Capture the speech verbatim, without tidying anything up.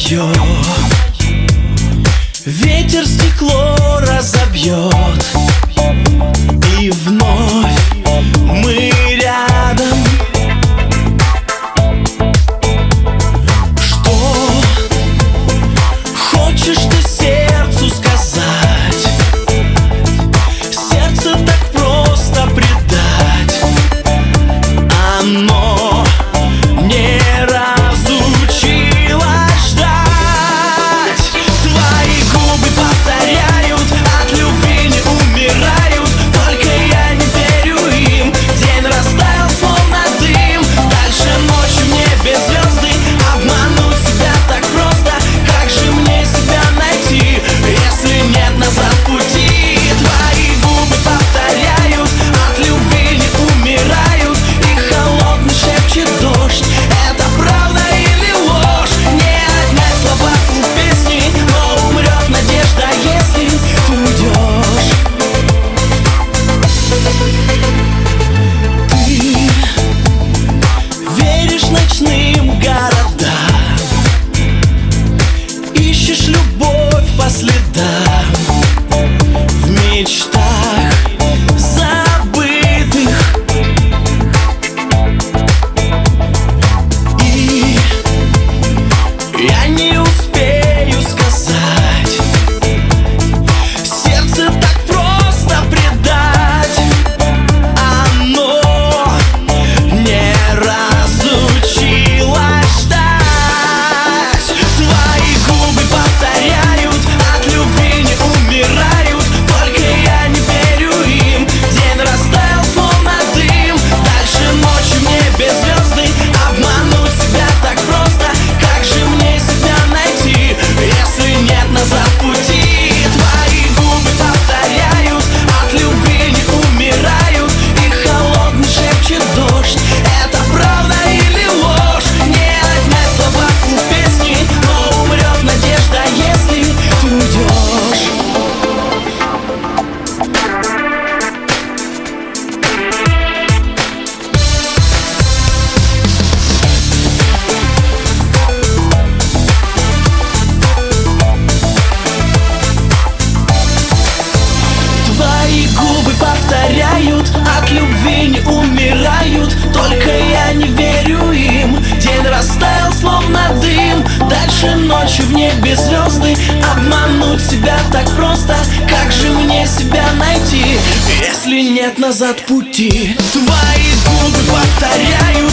мое. Ветер стекло разобьет, и вновь мы рядом. Что хочешь ты сердцу сказать? Сердце так просто предать. Оно не разучилось ждать. Твои губы повторяют, от любви не умирают. Только я не верю им. День растаял, словно дым. Дальше ночью в небе звезды. Обмануть себя так просто. Как же мне себя найти, если нет назад пути? Твои губы повторяют, от любви не умирают. И холодный шепчет дождь. Это правда или ложь? Не отнять слова у песни, но умрет надежда, если ты уйдешь. Ты веришь ночным городам, ищешь любовь по следам в мечтах забытых. И я не успею сказать, сердце так просто предать. Оно не разучилось ждать. Твои губы повторяют, от любви не умирают. Только я не верю им. День растаял, словно дым. Дальше ночью в небе звезды. Обмануть себя так просто. Как же мне себя найти, если нет назад пути? Твои губы повторяют, от любви не умирают. И холодный шепчет дождь. Это правда или ложь? Не отнять слова у песни, но умрет надежда, если ты уйдешь. Твои губы повторяют, от любви не умирают. Только я не верю им. День растаял, словно дым. Дальше ночью в небе звезды. Обмануть себя так просто. Как же мне себя найти, если нет назад пути? Твои губы повторяют,